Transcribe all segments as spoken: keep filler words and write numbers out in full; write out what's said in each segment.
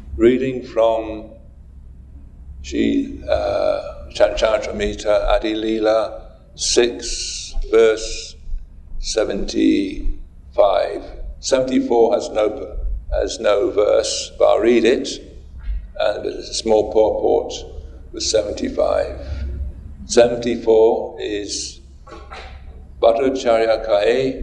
Reading from Sri uh, Charitamrita Adi Leela six, verse seventy-five. seventy-four has no has no verse, but I'll read it, and it's a small purport with seventy-five. seventy-four is Bhattacharya Kae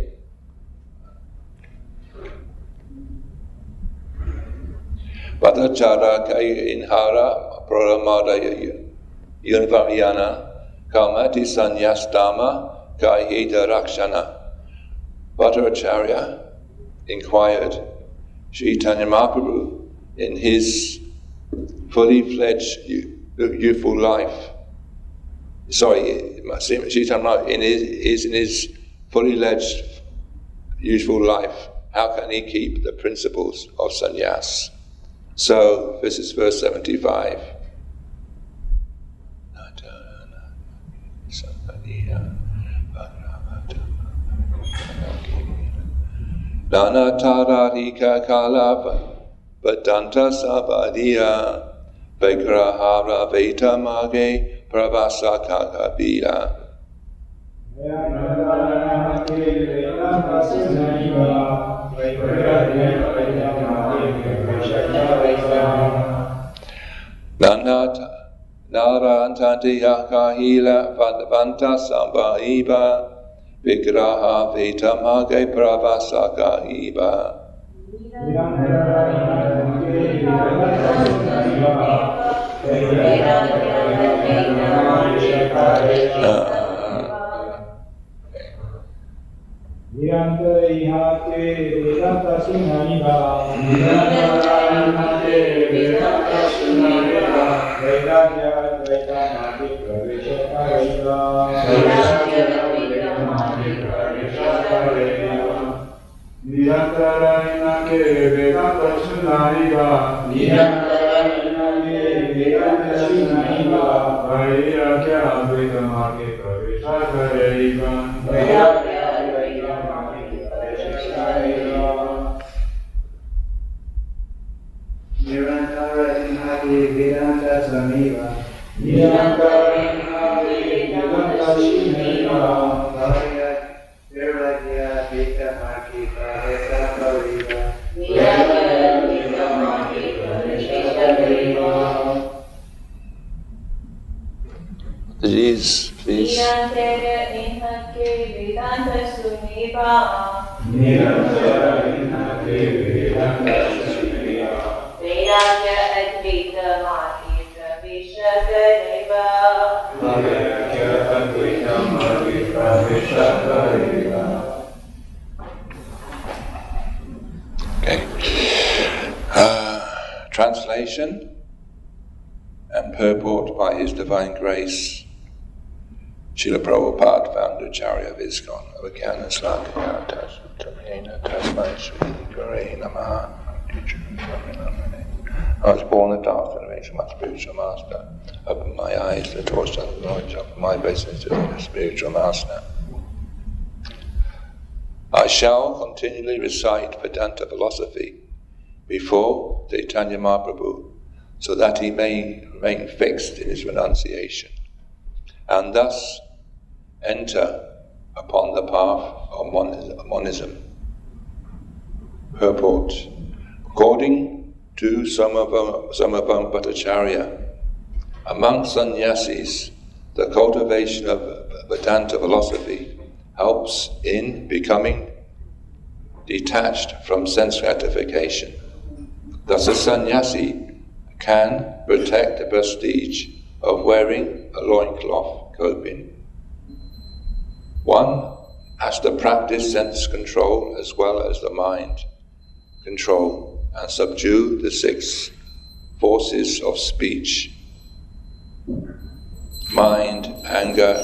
Bhattacharya Kae Inhara Praramada Yunvaryana Kalmati Sanyastama Kaihita Rakshana. Bhattacharya inquired Sri Chaitanya Mahaprabhu in his fully fledged youthful life. Sorry, Sri Chaitanya Mahaprabhu in his, is in his fully fledged youthful life. How can he keep the principles of sannyas? So this is verse seventy-five. Nana tararika kalapa Vedanta sabadiya Vigrahara veta mage Pravasa kakabila. Nana narantanti yakahila Vadvanta sambaiba Vigraha veta mage pravasaka iba. Please, please. Okay. Uh, translation and purport by His Divine Grace, Srila Prabhupada, founder Acharya of ISKCON, Avagyan Sladhyaya Tasmena Tasmai Sri Gure Namaha. I was born in the dark generation, my spiritual master. Open my eyes to the torch of the knowledge of my basis to the spiritual master. I shall continually recite Vedanta philosophy before Chaitanya Mahaprabhu, so that he may remain fixed in his renunciation, and thus enter upon the path of monism. Purport. According to Samabam Bhattacharya, among sannyasis, the cultivation of Vedanta philosophy helps in becoming detached from sense gratification. Thus a sannyasi can protect the prestige of wearing a loincloth coping. One has to practice sense control as well as the mind control and subdue the six forces of speech: mind, anger,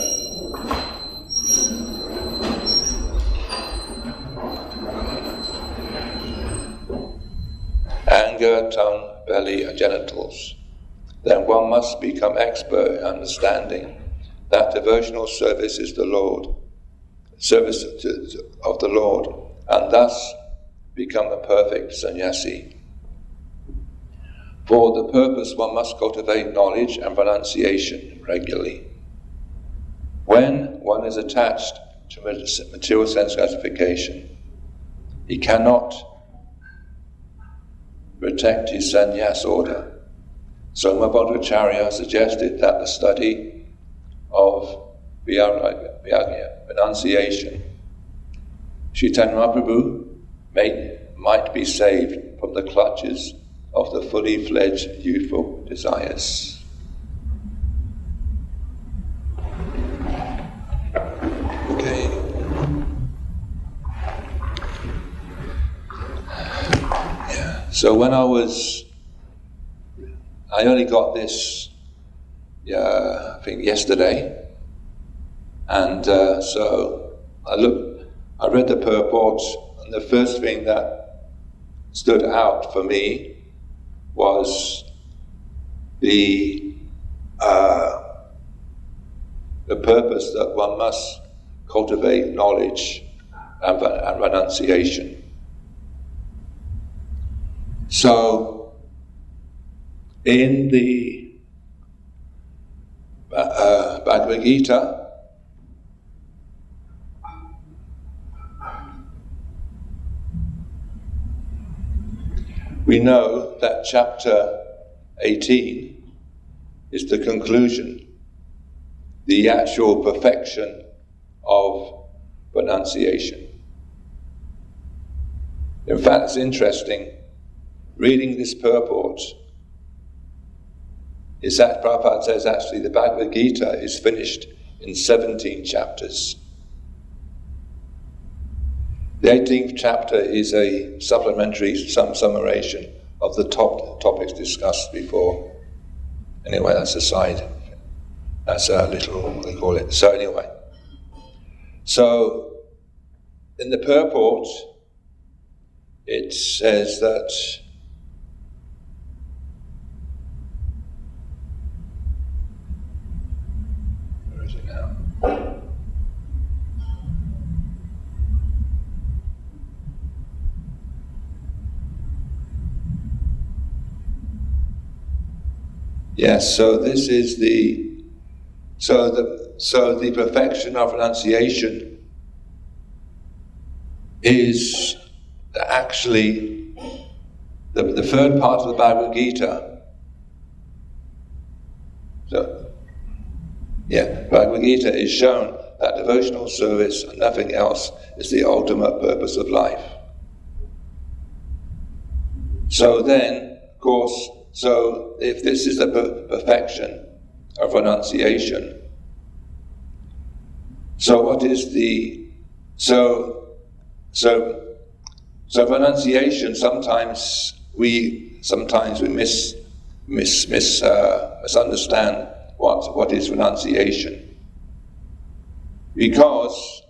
anger, tongue, belly, and genitals. Then one must become expert in understanding that devotional service is the Lord, service of the Lord, and thus become a perfect sannyasi. For the purpose, one must cultivate knowledge and renunciation regularly. When one is attached to material sense gratification, he cannot protect his sannyas order. Soma Bhattacharya suggested that the study of Vyagya, renunciation, Chaitanya Mahaprabhu may, might be saved from the clutches of the fully fledged youthful desires. Okay. Yeah. So when I was, I only got this, yeah, I think yesterday, and uh, so I looked, I read the purport, and the first thing that stood out for me was the uh, the purpose that one must cultivate knowledge and, and renunciation. So, in the uh, Bhagavad Gita, we know that chapter eighteen is the conclusion, the actual perfection of renunciation. In fact, it's interesting, reading this purport, is that Prabhupada says actually the Bhagavad Gita is finished in seventeen chapters. The eighteenth chapter is a supplementary sum summation of the top topics discussed before. Anyway, that's a side. That's a little, what they call it. So anyway. So, in the purport, it says that where is it now? Yes, so this is the so the so the perfection of renunciation is actually the, the third part of the Bhagavad Gita. So yeah, Bhagavad Gita is shown that devotional service and nothing else is the ultimate purpose of life. So then, of course, so if this is the per- perfection of renunciation, so what is the, so, so, so renunciation, sometimes we, sometimes we mis, mis, mis, uh, misunderstand what, what is renunciation. Because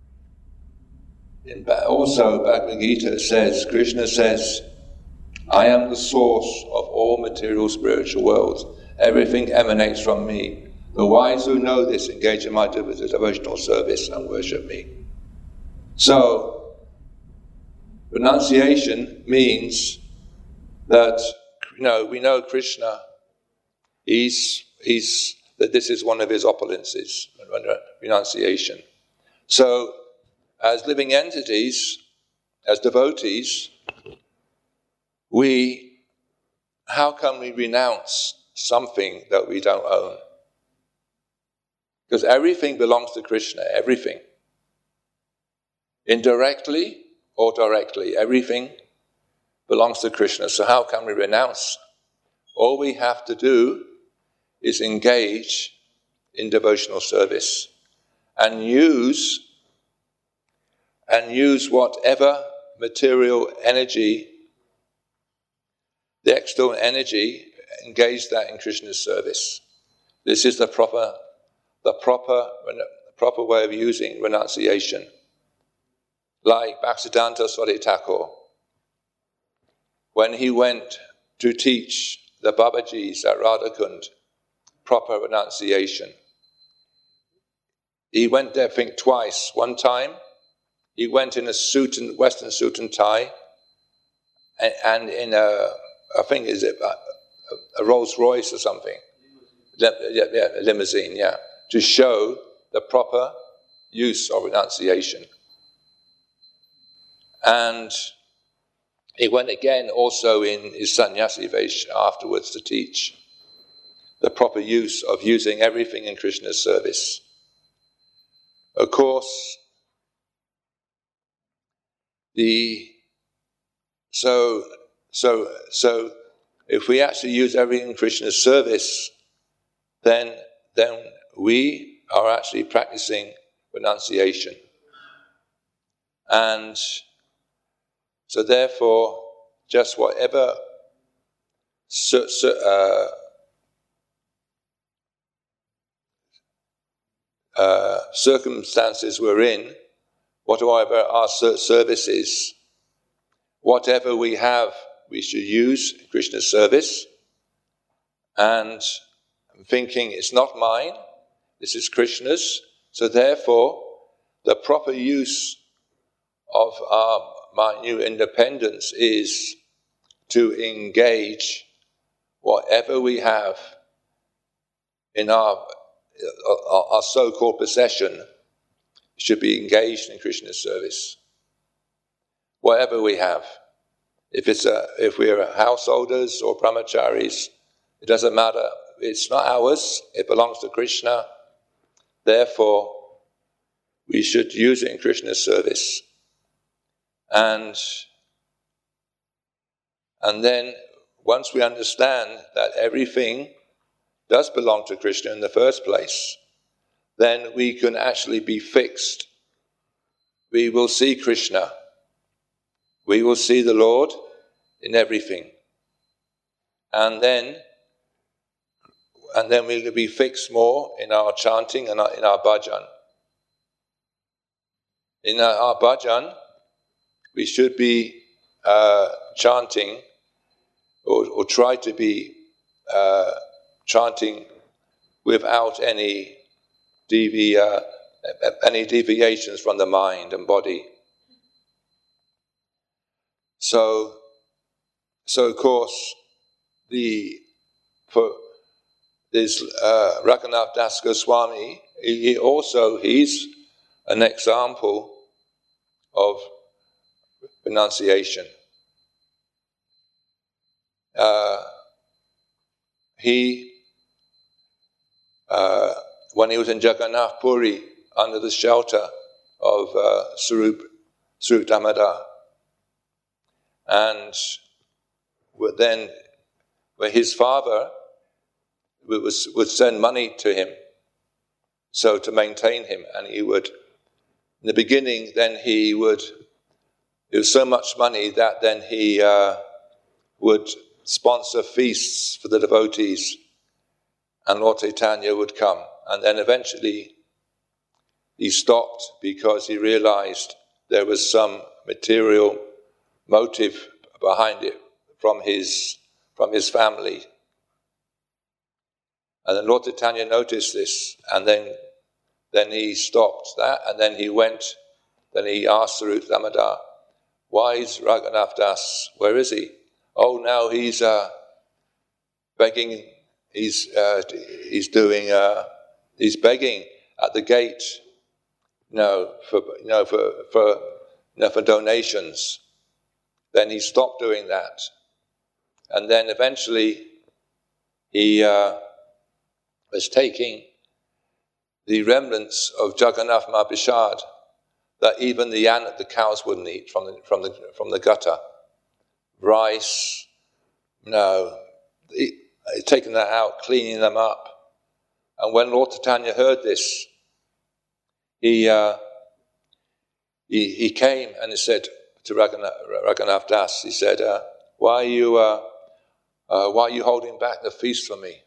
in, also Bhagavad Gita says, Krishna says, I am the source of all material spiritual worlds. Everything emanates from me. The wise who know this engage in my devotional service and worship me. So, renunciation means that, you know, we know Krishna, he's, he's, that this is one of his opulences, renunciation. So, as living entities, as devotees, we, how can we renounce something that we don't own? Because everything belongs to Krishna, everything. Indirectly or directly, everything belongs to Krishna. So how can we renounce? All we have to do is engage in devotional service and use and use whatever material energy, the external energy, engage that in Krishna's service. This is the proper, the proper, the proper way of using renunciation. Like Bhaktisiddhanta Swami Thakur, when he went to teach the Babajis at Radhakund proper renunciation, he went there, I think, twice. One time, he went in a suit and Western suit and tie, and, and in a, I think is it a Rolls Royce or something. Yeah, yeah, a limousine, yeah. To show the proper use of renunciation. And he went again also in his sannyasi vesh afterwards to teach the proper use of using everything in Krishna's service. Of course, the so so so if we actually use everything in Krishna's service, then then we are actually practicing renunciation. And so therefore, just whatever so, so, uh, uh, circumstances we're in, whatever our service is, whatever we have, we should use Krishna's service. And I'm thinking, it's not mine, this is Krishna's. So therefore, the proper use of our my new independence is to engage whatever we have in our, our, our so-called possession should be engaged in Krishna's service. Whatever we have. If it's a, if we're householders or brahmacharis, it doesn't matter. It's not ours, it belongs to Krishna. Therefore, we should use it in Krishna's service. And, and then, once we understand that everything does belong to Krishna in the first place, then we can actually be fixed. We will see Krishna. We will see the Lord in everything. And then, and then we'll be fixed more in our chanting and in our bhajan. In our, our bhajan, we should be uh, chanting or, or try to be uh, chanting without any devi, uh, any deviations from the mind and body. So, so of course, the for this uh, Raghunath Das Goswami, he, he also he's an example of renunciation. Uh, he, uh, when he was in Jagannath Puri, under the shelter of uh, Sarup, Sarup Damodar, and then where his father would, would send money to him, so to maintain him, and he would, in the beginning, then he would, it was so much money that then he uh, would sponsor feasts for the devotees, and Lord Chaitanya would come. And then eventually he stopped because he realized there was some material motive behind it from his from his family. And then Lord Chaitanya noticed this, and then then he stopped that, and then he went, then he asked Sarup Damodar, why is Raghunath Das, where is he? Oh, now he's uh, begging, he's uh, he's doing, uh, he's begging at the gate, you know, for, you know, for, for, you know, for donations. Then he stopped doing that. And then eventually he uh, was taking the remnants of Jagannath Mahaprasad that even the yan, the cows wouldn't eat from the from the from the gutter. Rice, no, he, he'd taken that out, cleaning them up. And when Lord Chaitanya heard this, he uh, he he came and he said to Raghunath, Raghunath Das, he said, uh, "Why are you uh, uh, why are you holding back the feast for me?"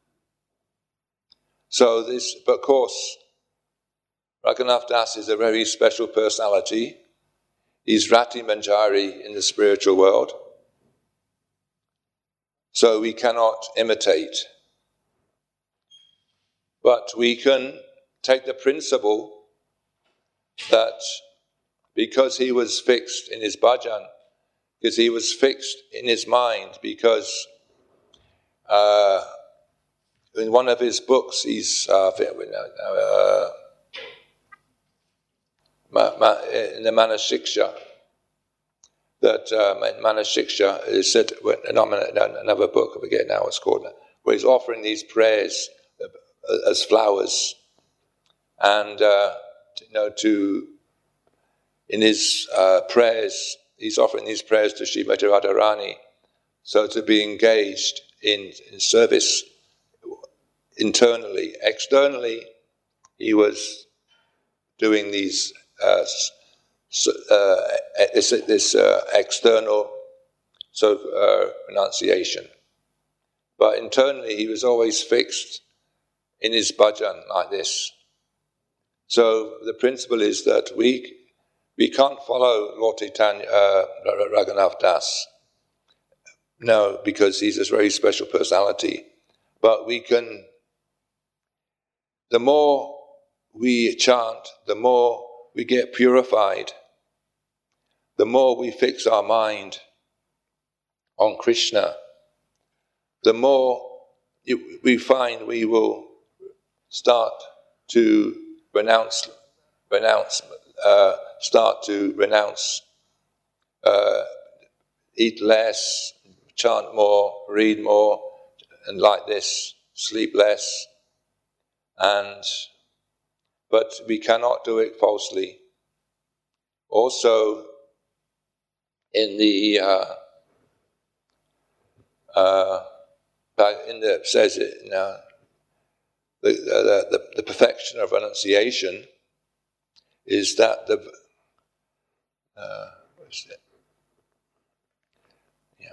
So this, but of course, Raghunath Das is a very special personality. He's Rati Manjari in the spiritual world. So we cannot imitate. But we can take the principle that because he was fixed in his bhajan, because he was fixed in his mind, because uh, in one of his books, he's uh, uh, in the Manasiksha, that um, in Manasiksha is said, not another book, I forget now what it's called, where he's offering these prayers as flowers, and uh, you know, to in his uh, prayers, he's offering these prayers to Srimati Radharani, so to be engaged in, in service internally. Externally, he was doing these uh, uh, this, this uh, external sort of uh, renunciation, but internally he was always fixed in his bhajan like this. So the principle is that we we can't follow Lord Chaitanya, uh, Raghunath Das, no, because he's a very special personality. But we can, the more we chant, the more we get purified, the more we fix our mind on Krishna, the more we find we will start to renounce, renounce, uh, start to renounce, uh, eat less, chant more, read more, and like this, sleep less. And but we cannot do it falsely. Also, in the uh, uh, in the says it now, the, the the the perfection of renunciation is that the uh, what is it? Yeah,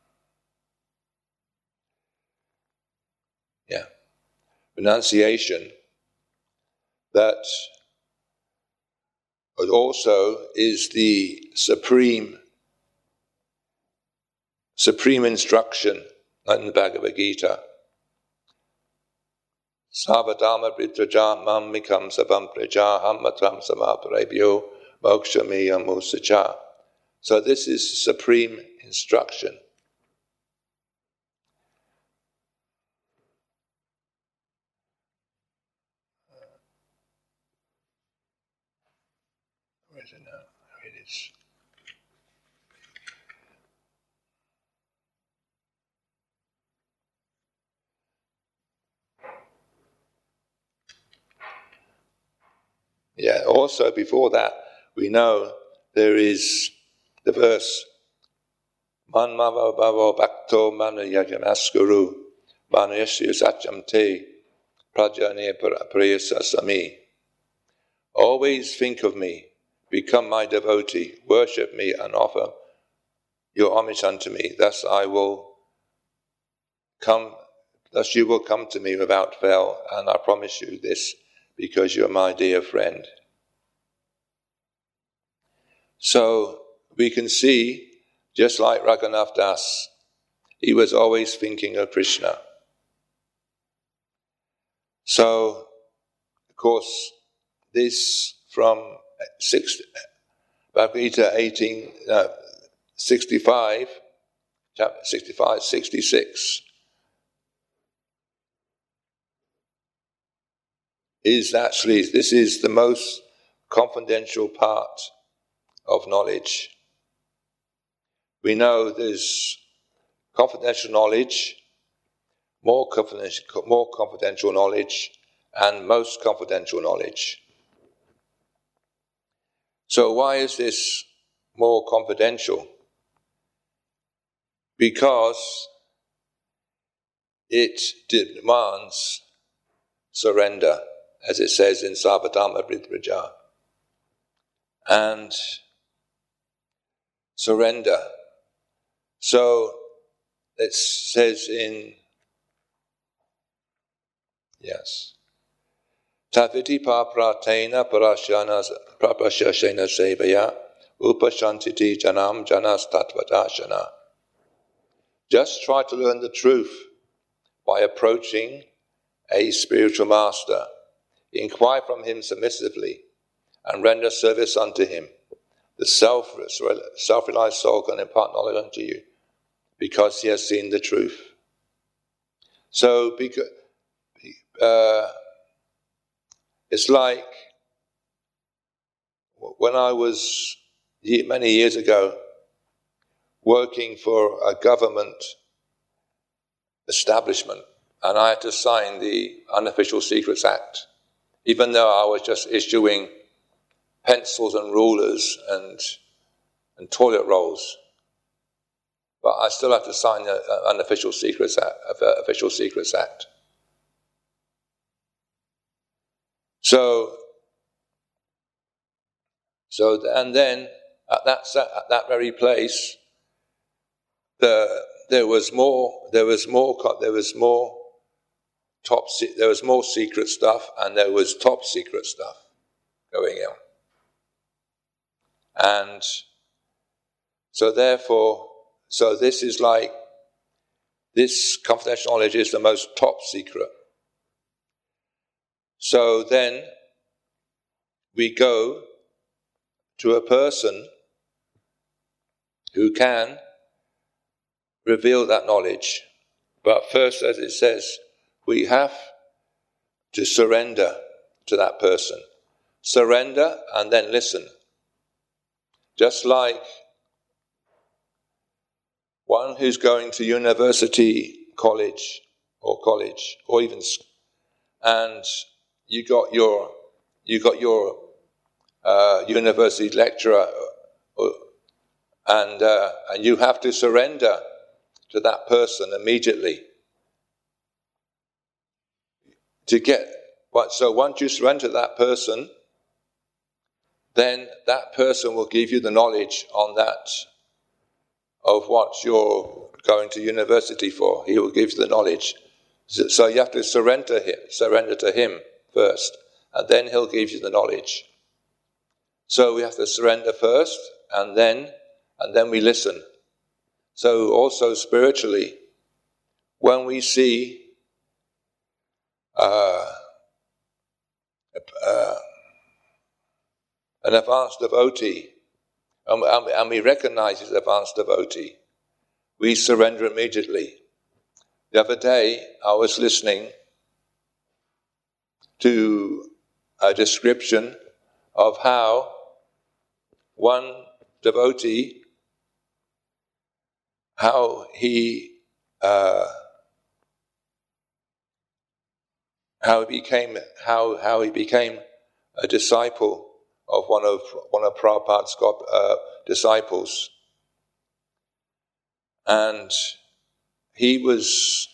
yeah, renunciation. That also is the supreme supreme instruction in the Bhagavad Gita. Savadama Britraja Mam Mikam Savam Praja Hammatram Samaparebhyo Mokshamiya Musacha. So this is supreme instruction. Where is it now? There it is. Yeah, also before that, we know there is the verse Man Mava Bhavo Bhakto Manu Yajamaskuru Manuyasya Satyam Te Prajane Prayasa Sami. Always think of me, become my devotee, worship me and offer your homage unto me. Thus I will come, thus you will come to me without fail, and I promise you this, because you're my dear friend. So we can see, just like Raghunath Das, he was always thinking of Krishna. So, of course, this from six, Bhagavad Gita eighteen, uh, sixty-five, chapter sixty-five, sixty-six, is actually, this is the most confidential part of knowledge. We know there's confidential knowledge, more confidential, more confidential knowledge, and most confidential knowledge. So why is this more confidential? Because it demands surrender, as it says in Sarvadharma Britraja. And surrender. So it says in, yes, Taviti papratena parashana prapashashena sevaya upashantiti janam janas tatvadashana. Just try to learn the truth by approaching a spiritual master. Inquire from him submissively and render service unto him. The self, self-realized soul can impart knowledge unto you because he has seen the truth. So because, uh, it's like when I was many years ago working for a government establishment, and I had to sign the Unofficial Secrets Act, even though I was just issuing pencils and rulers and and toilet rolls. But I still have to sign the uh, Unofficial Secrets Act, uh, Official Secrets Act. So, so and then at that at that very place, the there was more. There was more. There was more top. There was more secret stuff, and there was top secret stuff going on. And so, therefore, so this is like this confidential knowledge is the most top secret. So then we go to a person who can reveal that knowledge. But first, as it says, we have to surrender to that person. Surrender and then listen. Just like one who's going to university, college, or college, or even, and you got your, you got your uh, university lecturer, and uh, and you have to surrender to that person immediately. To get what? So once you surrender to that person, then that person will give you the knowledge on that of what you're going to university for. He will give you the knowledge. So you have to surrender him, surrender to him first, and then he'll give you the knowledge. So we have to surrender first, and then and then we listen. So also spiritually, when we see uh, uh, an advanced devotee, and, and we recognize his advanced devotee, we surrender immediately. The other day, I was listening to a description of how one devotee, how he uh, how he became how how he became a disciple of one of one of Prabhupada's uh, disciples, and he was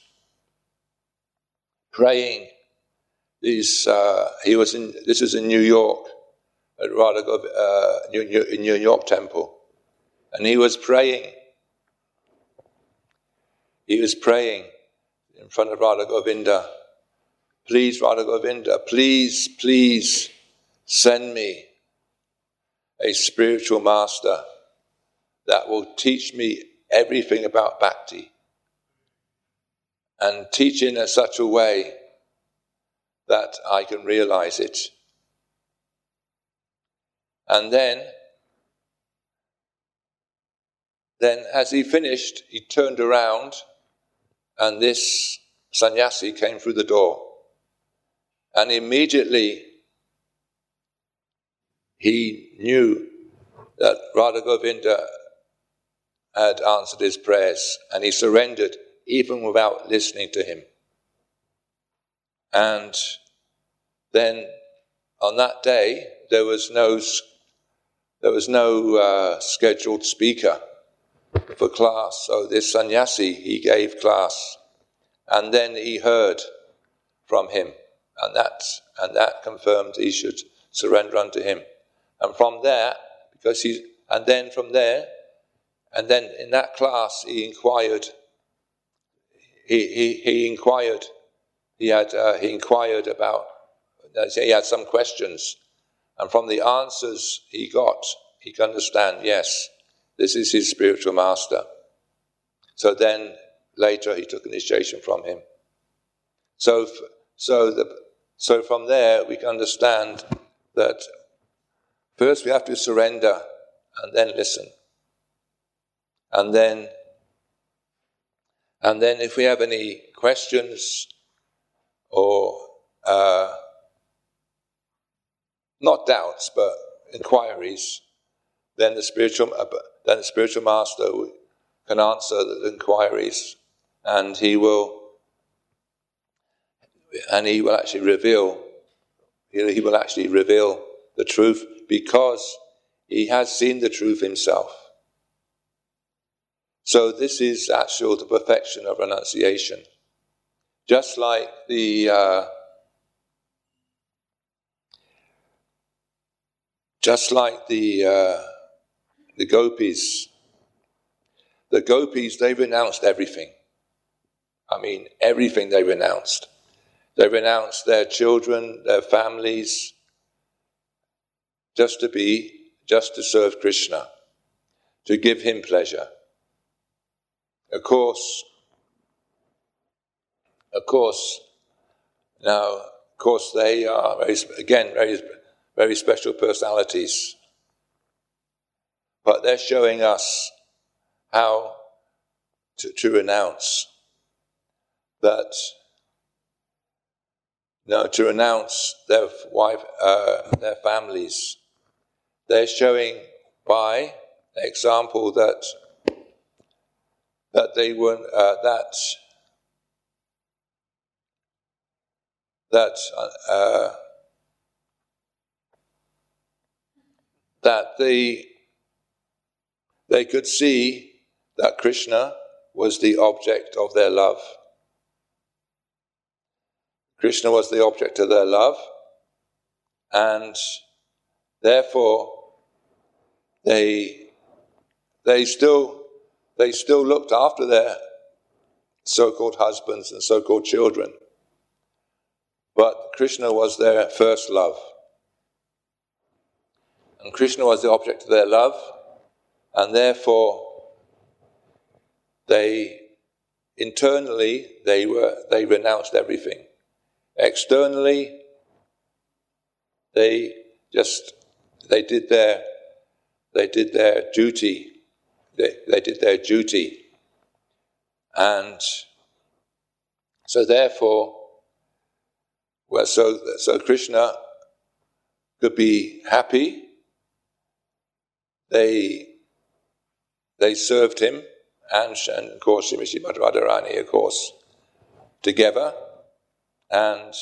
praying. These uh, he was in. This is in New York, at Radha uh, New, New, in New York Temple, and he was praying. He was praying in front of Radha Govinda. Please, Radha Govinda, please, please send me a spiritual master that will teach me everything about bhakti and teach in a such a way that I can realize it. And then, then as he finished, he turned around and this sannyasi came through the door. And immediately he knew that Radha Govinda had answered his prayers, and he surrendered even without listening to him. And then on that day, there was no there was no uh, scheduled speaker for class. So this sannyasi, he gave class, and then he heard from him, and that and that confirmed he should surrender unto him. And from there, because he, and then from there, and then in that class, he inquired. He he he inquired. He had uh, he inquired about. He had some questions, and from the answers he got, he could understand. Yes, this is his spiritual master. So then later he took initiation from him. So so the so from there we can understand that first we have to surrender and then listen, and then And then if we have any questions or uh, not doubts but inquiries, then the spiritual then the spiritual master can answer the inquiries, and he will and he will actually reveal he will actually reveal the truth, because he has seen the truth himself. So this is actual the perfection of renunciation. Just like the uh, just like the uh, the gopis, the gopis they renounced everything. I mean, everything they renounced. They renounced their children, their families, just to be, just to serve Krishna, to give him pleasure. Of course, of course, now, of course, they are very, again very, very special personalities, but they're showing us how to, to renounce that. No, to renounce their wife, uh, their families. They're showing by example that that they were uh, that that uh, that they they could see that Krishna was the object of their love. Krishna was the object of their love, and therefore they they still they still looked after their so-called husbands and so-called children. But Krishna was their first love. And Krishna was the object of their love, and therefore they internally they were they renounced everything. Externally they just they did their they did their duty. They, they did their duty. And so therefore well so so Krishna could be happy. They they served him, and, and of course Srimati Radharani, of course, together, and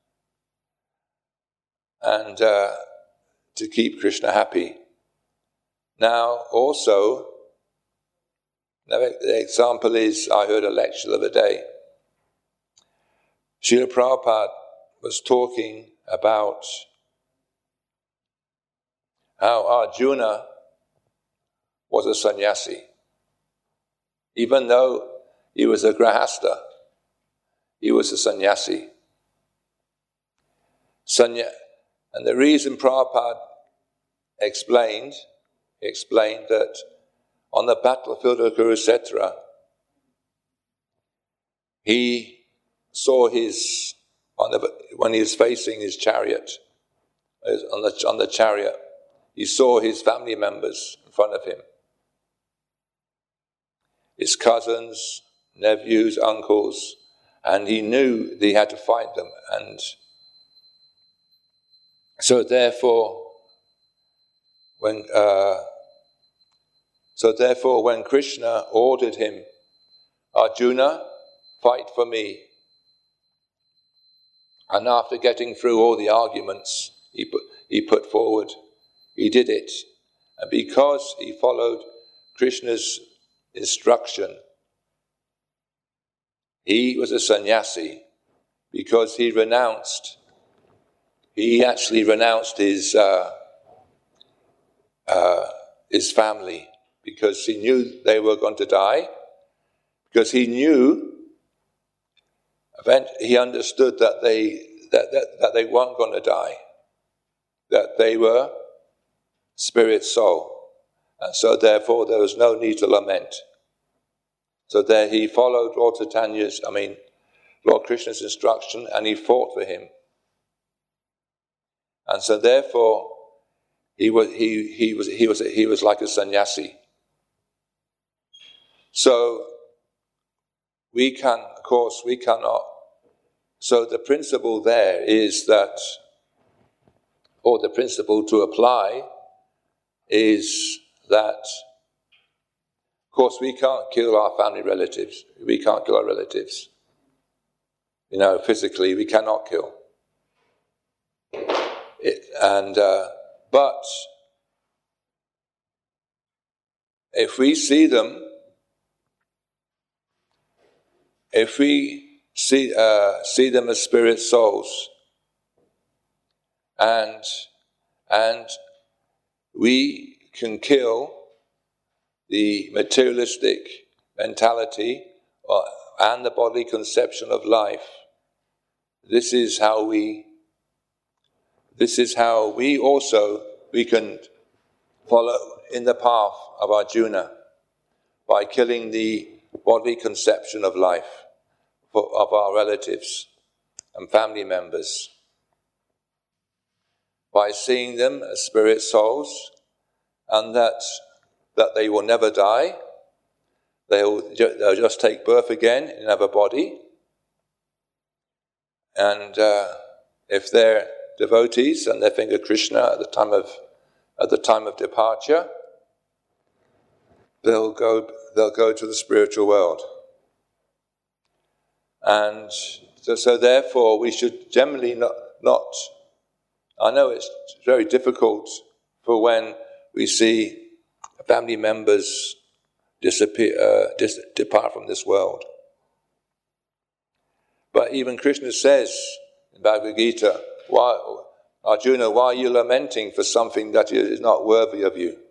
and uh, to keep Krishna happy. Now also, the example is, I heard a lecture the other day. Srila Prabhupada was talking about how Arjuna was a sannyasi. Even though he was a grahastha, he was a sannyasi. Sanya- and the reason Prabhupada explained, explained that on the battlefield of Kurukshetra, he saw his, on the, when he was facing his chariot, on the, on the chariot, he saw his family members in front of him. His cousins, nephews, uncles, and he knew that he had to fight them. And so therefore, when uh, so therefore, when Krishna ordered him, Arjuna, fight for me, and after getting through all the arguments he put, he put forward, he did it. And because he followed Krishna's instruction, he was a sannyasi, because he renounced, he actually renounced his uh, uh, his family, because he knew they were going to die, because he knew, he understood that they that, that, that they weren't going to die, that they were spirit soul, and so therefore there was no need to lament. So there he followed Lord Chaitanya's, I mean, Lord Krishna's instruction, and he fought for him. And so therefore he was he he was he was he was like a sannyasi. So we can, of course, we cannot. So the principle there is that, or the principle to apply is that, of course, we can't kill our family relatives. We can't kill our relatives. You know, physically, we cannot kill. It, and uh, but if we see them, if we see uh, see them as spirit souls, and and we can kill the materialistic mentality uh, and the bodily conception of life. This is how we. This is how we also we can follow in the path of Arjuna by killing the bodily conception of life for, of our relatives and family members, by seeing them as spirit souls, and that that they will never die. They'll, they'll just take birth again in another body. And uh, if they're devotees and they think of Krishna at the time of at the time of departure, they'll go they'll go to the spiritual world. And so, so therefore we should generally not, not I know it's very difficult for when we see family members disappear, uh, dis- depart from this world. But even Krishna says in Bhagavad Gita, why, Arjuna, why are you lamenting for something that is not worthy of you?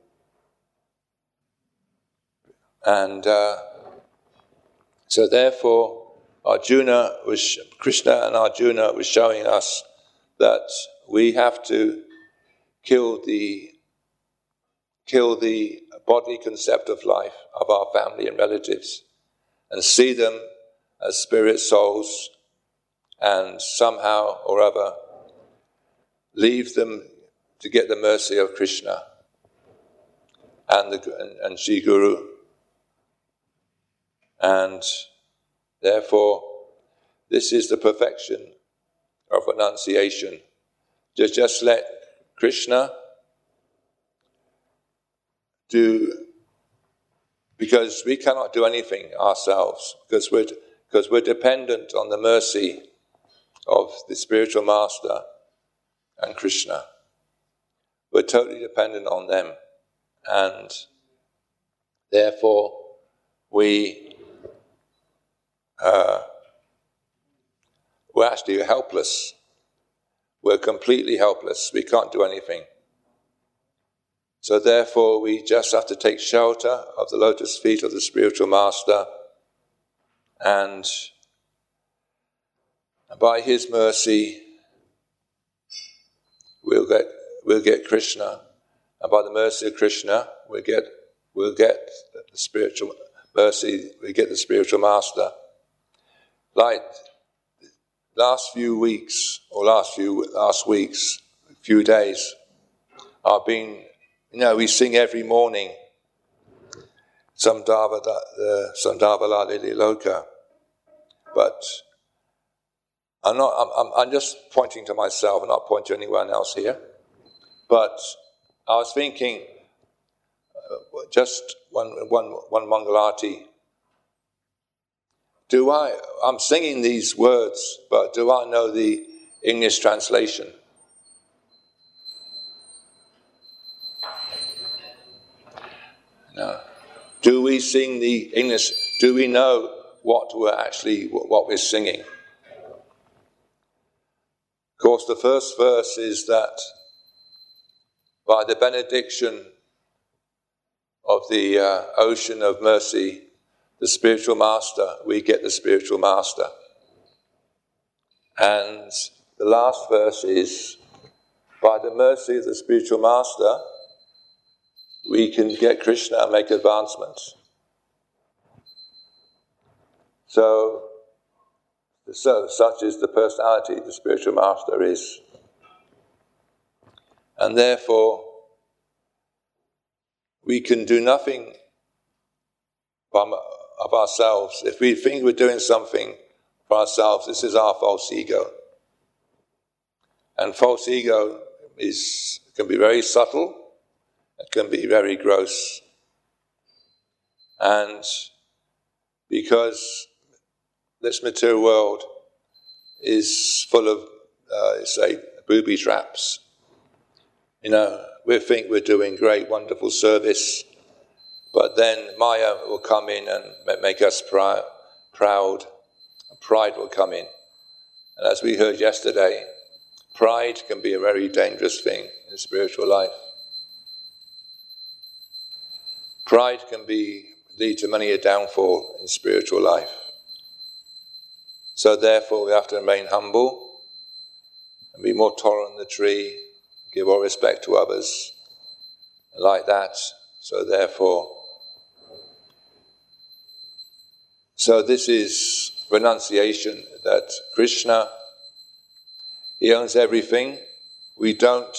And uh, so therefore, Arjuna was, Krishna and Arjuna was showing us that we have to kill the kill the bodily concept of life of our family and relatives and see them as spirit souls and somehow or other leave them to get the mercy of Krishna and the and, and Sri Guru. And therefore, this is the perfection of renunciation. Just, just let Krishna do, because we cannot do anything ourselves, because we're, because we're dependent on the mercy of the spiritual master and Krishna. We're totally dependent on them, and therefore we uh, we're actually helpless. We're completely helpless. We can't do anything. So therefore we just have to take shelter of the lotus feet of the spiritual master, and by his mercy we'll get we'll get Krishna, and by the mercy of Krishna we'll get we'll get the spiritual mercy, we get the spiritual master. Like last few weeks or last few last weeks, few days, I've been, you know, we sing every morning Samdava uh, Samdava Lili Loka, but I'm not. I'm, I'm just pointing to myself. I'm not pointing to anyone else here. But I was thinking, uh, just one one one Mangalati. Do I? I'm singing these words, but do I know the English translation? No. Do we sing the English? Do we know what we're actually what we're singing? Of course, the first verse is that by the benediction of the uh, ocean of mercy, the spiritual master, we get the spiritual master. And the last verse is, by the mercy of the spiritual master, we can get Krishna and make advancements. So, so such is the personality the spiritual master is. And therefore, we can do nothing from of ourselves. If we think we're doing something for ourselves, this is our false ego. And false ego is can be very subtle, it can be very gross. And because this material world is full of, uh, say, booby traps, you know, we think we're doing great, wonderful service, but then Maya will come in and make us prou- proud. Pride will come in. And as we heard yesterday, pride can be a very dangerous thing in spiritual life. Pride can be lead to many a downfall in spiritual life. So therefore we have to remain humble and be more tolerant than the tree, give all respect to others, and like that. So therefore, so this is renunciation, that Krishna, he owns everything. We don't,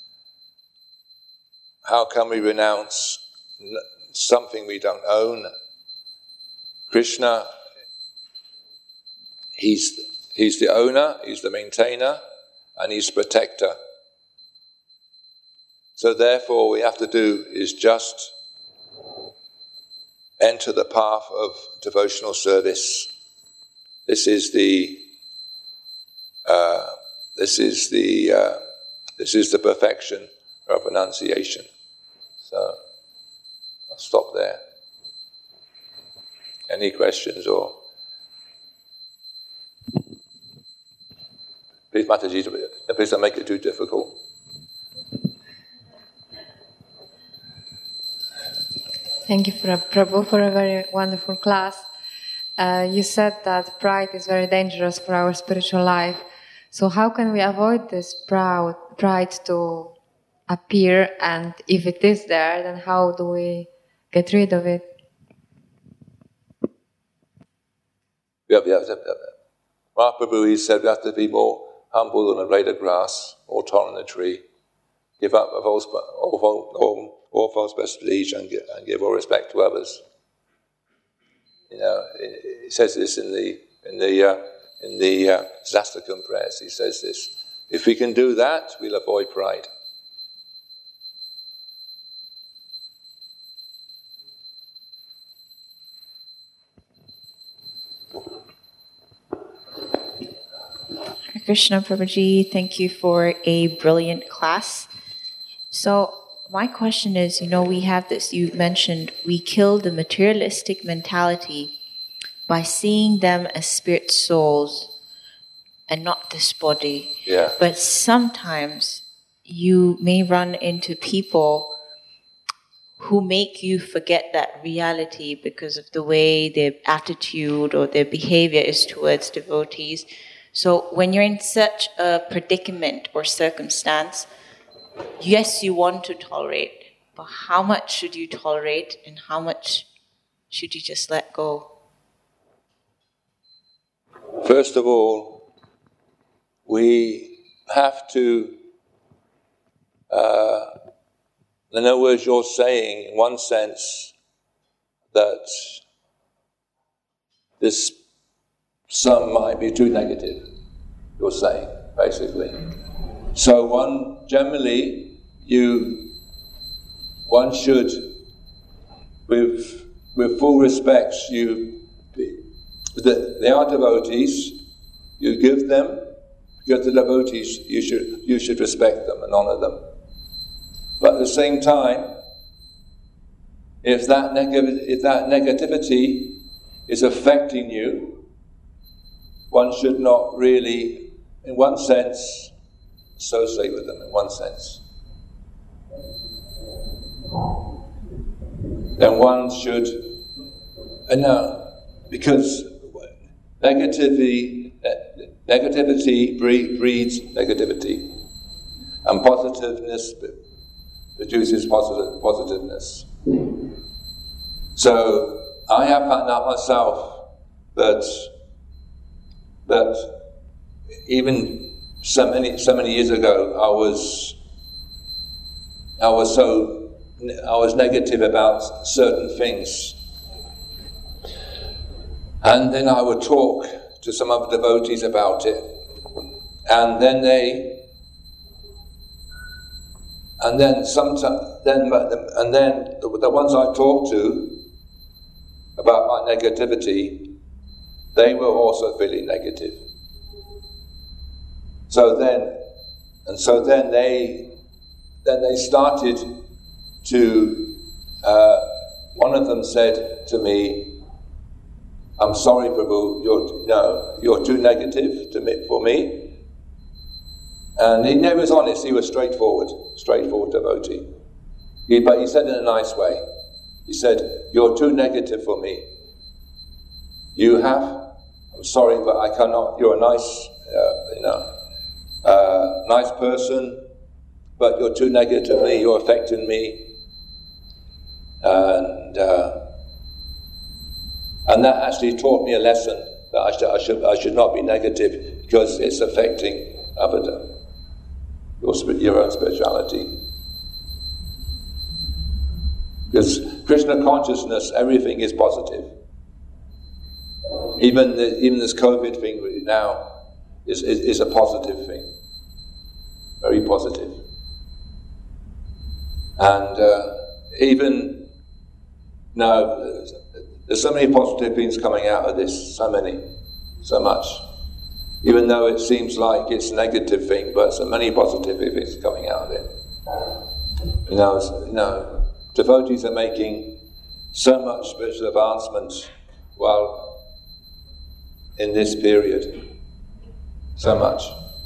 how can we renounce something we don't own? Krishna, he's, he's the owner, he's the maintainer, and he's protector. So therefore, what we have to do is just enter the path of devotional service. This is the uh, this is the uh, this is the perfection of renunciation. So I'll stop there. Any questions or please, Mataji, please don't make it too difficult. Thank you, for a, Prabhu, for a very wonderful class. Uh, you said that pride is very dangerous for our spiritual life. So how can we avoid this proud, pride to appear? And if it is there, then how do we get rid of it? Yep, yep, yep, yep. Mahaprabhu, he said we have to be more humble than a blade of grass, more tolerant than a tree, give up of all, all, all, all false prestige and, and give all respect to others. You know, he says this in the in the uh, in the uh, Zastakam prayers. He says this: if we can do that, we'll avoid pride. Hare Krishna, Prabhuji, thank you for a brilliant class. So my question is, you know, we have this, you mentioned, we kill the materialistic mentality by seeing them as spirit souls and not this body. Yeah. But sometimes you may run into people who make you forget that reality because of the way their attitude or their behavior is towards devotees. So when you're in such a predicament or circumstance, yes, you want to tolerate, but how much should you tolerate and how much should you just let go? First of all, we have to, uh, in other words, you're saying, in one sense, that this some might be too negative, you're saying, basically. So one, generally, you, one should, with, with full respect, you, the, they are devotees, you give them, because the devotees, you should, you should respect them and honor them. But at the same time, if that, neg- if that negativity is affecting you, one should not really, in one sense, associate with them, in one sense. Then one should, and now, because negativity, negativity breeds negativity, and positiveness produces positive, positiveness. So I have found out myself that that even so many so many years ago, I was I was so I was negative about certain things, And then I would talk to some other devotees about it. And then they, and then sometimes, then, and then the, the ones I talked to about my negativity, they were also feeling negative. So then, and so then they, then they started to, uh, one of them said to me, "I'm sorry, Prabhu, you're, no, you're too negative to me, for me." And he never was honest, he was straightforward, straightforward devotee. He, but he said in a nice way. He said, "You're too negative for me. You have, I'm sorry, but I cannot, you're a nice, uh, you know, uh, nice person, but you're too negative to me, you're affecting me." And uh, and that actually taught me a lesson that I should, I should, I should not be negative because it's affecting other, your, your own spirituality. Because Krishna consciousness, everything is positive. Even the, even this COVID thing now is, is, is a positive thing. Very positive. And uh, even now, there's so many positive things coming out of this, so many, so much. Even though it seems like it's a negative thing, but so many positive things coming out of it. You know, so, you know, devotees are making so much spiritual advancement while in this period. So much.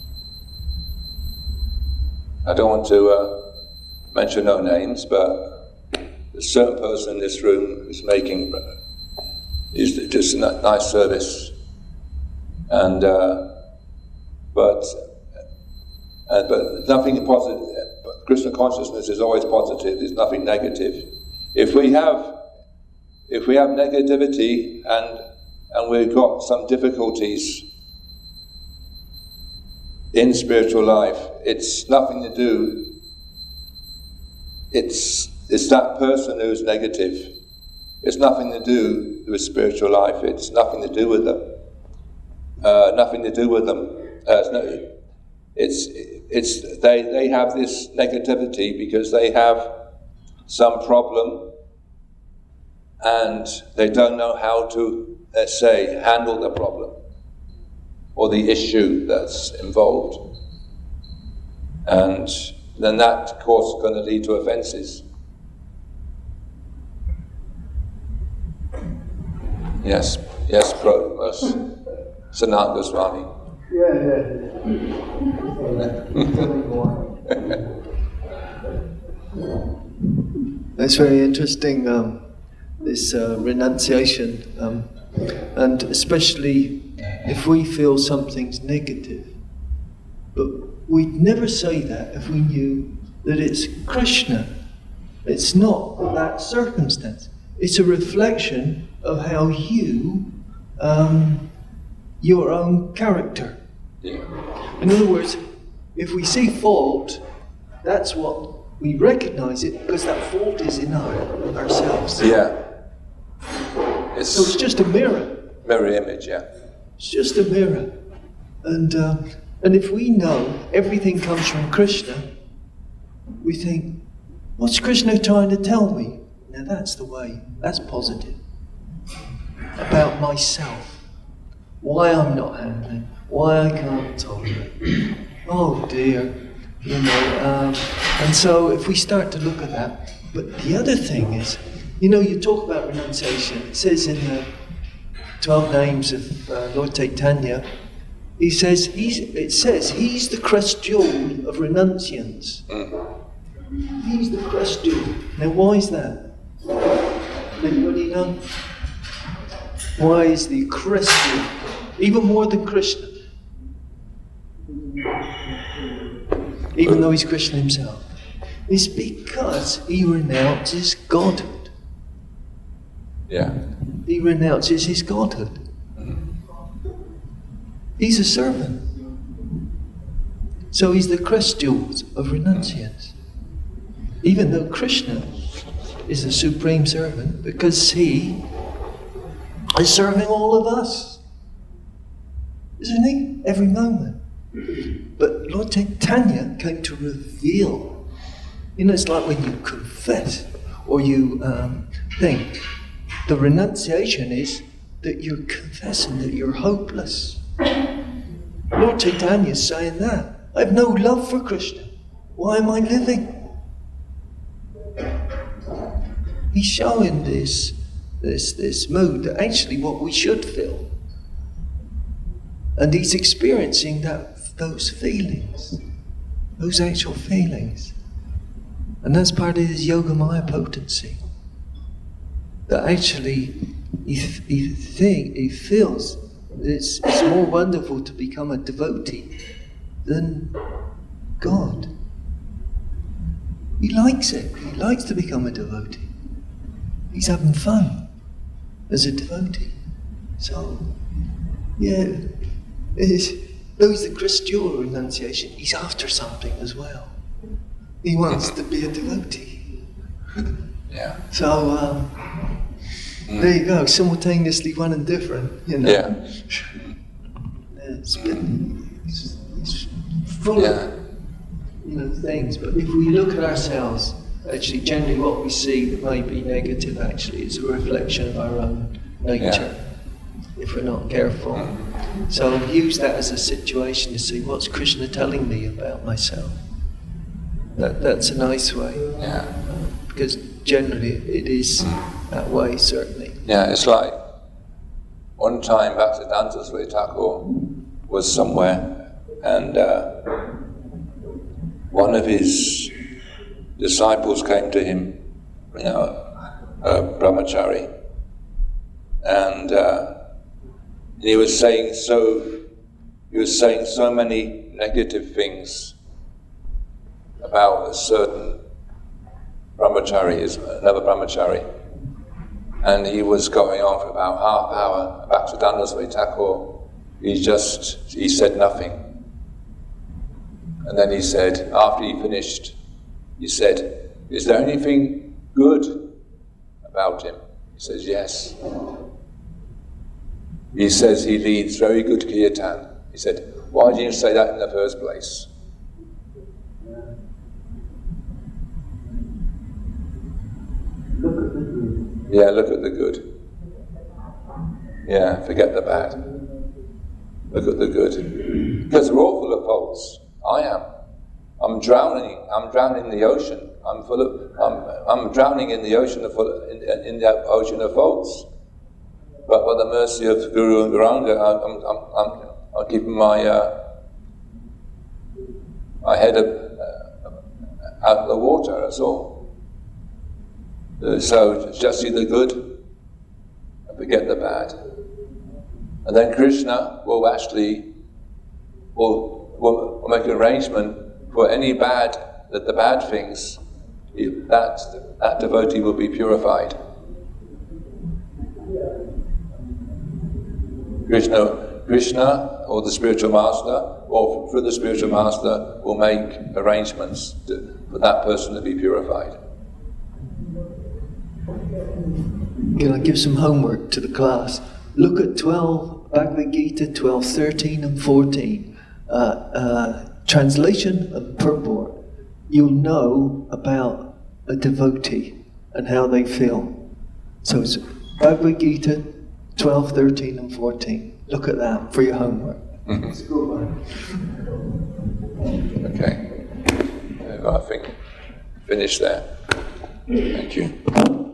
I don't want to uh, mention no names, but there's a certain person in this room who's making is just a nice service, and uh, but uh, but nothing positive. Krishna consciousness is always positive. There's nothing negative. If we have if we have negativity and and we've got some difficulties in spiritual life, it's nothing to do. It's it's that person who's negative. It's nothing to do with spiritual life. It's nothing to do with them. Uh, nothing to do with them. Uh, it's, no, it's it's they they have this negativity because they have some problem and they don't know how to, let's say, handle the problem or the issue that's involved, and then that, of course, is going to lead to offences. Yes, yes, Pro, Sanat Goswami. Yeah, yeah. That's very interesting, um, this uh, renunciation, um, and especially if we feel something's negative. But we'd never say that if we knew that it's Krishna. It's not that circumstance. It's a reflection of how you, um, your own character. Yeah. In other words, if we see fault, that's what we recognize it because that fault is in our, ourselves. Yeah. It's so it's just a mirror. Mirror image, yeah. It's just a mirror. And um, and if we know everything comes from Krishna, we think, what's Krishna trying to tell me? Now that's the way, that's positive. About myself. Why I'm not handling, why I can't tolerate. Oh dear. You know, um, and so if we start to look at that, but the other thing is, you know, you talk about renunciation. It says in the twelve names of uh, Lord Chaitanya, he says he's. It says he's the crest jewel of renunciants. He's the crest jewel. Now, why is that? Anybody know? Why is the crest jewel even more than Krishna? Even though he's Krishna himself, it's because he renounces godhood. Yeah. He renounces his godhood. He's a servant. So he's the crest jewels of renunciants. Even though Krishna is the supreme servant, because he is serving all of us. Isn't he? Every moment. But Lord Chaitanya came to reveal. You know, it's like when you confess or you um, think. The renunciation is that you're confessing that you're hopeless. Lord Chaitanya is saying that. I have no love for Krishna. Why am I living? He's showing this, this, this mood that actually what we should feel. And he's experiencing that, those feelings, those actual feelings. And that's part of his Yogamaya potency. That actually he, he, think, he feels it's, it's more wonderful to become a devotee than God. He likes it. He likes to become a devotee. He's having fun as a devotee. So, yeah, it's, though he's the Christual renunciation, he's after something as well. He wants to be a devotee. Yeah. So, um, mm. there you go, simultaneously one and different, you know. Yeah. It's been, it's, it's full yeah. of, you know, things. But if we look at ourselves, actually, generally what we see that may be negative actually is a reflection of our own nature, yeah. if we're not careful. Mm. So use that as a situation to see what's Krishna telling me about myself. That that's a nice way. Yeah. Uh, because generally it is mm. that way, certainly. Yeah, it's like one time Bhaktisiddhanta Swami Thakur was somewhere and uh, one of his disciples came to him, you know, a brahmachari, and uh, he was saying so, he was saying so many negative things about a certain brahmachari, another brahmachari, and he was going on for about half hour. Bhaktisiddhanta Swami Thakur, he just, he said nothing. And then he said, after he finished, he said, is there anything good about him? He says, yes. He says he leads very good kirtan. He said, why didn't you say that in the first place? Look at the good. Yeah, look at the good. Yeah, forget the bad. Look at the good. Because we're all full of faults. I am. I'm drowning. I'm drowning in the ocean. I'm full of. I'm. I'm drowning in the ocean of in, in the ocean of faults. But by the mercy of Guru and Gauranga, I'm. I'm. I'm, I'm keeping my uh, my head up, uh, out of the water. That's all. Uh, so just see the good and forget the bad. And then Krishna will actually will, will, will make an arrangement for any bad, that the bad things, that, that devotee will be purified. Krishna, Krishna or the spiritual master, or through the spiritual master, will make arrangements to, for that person to be purified. Can I give some homework to the class? Look at twelve, Bhagavad Gita twelve, thirteen and fourteen. Uh, uh, translation and purport. You'll know about a devotee and how they feel. So it's Bhagavad Gita twelve, thirteen and fourteen. Look at that for your homework. Mm-hmm. It's a good one. Okay. I think finish there. Thank you.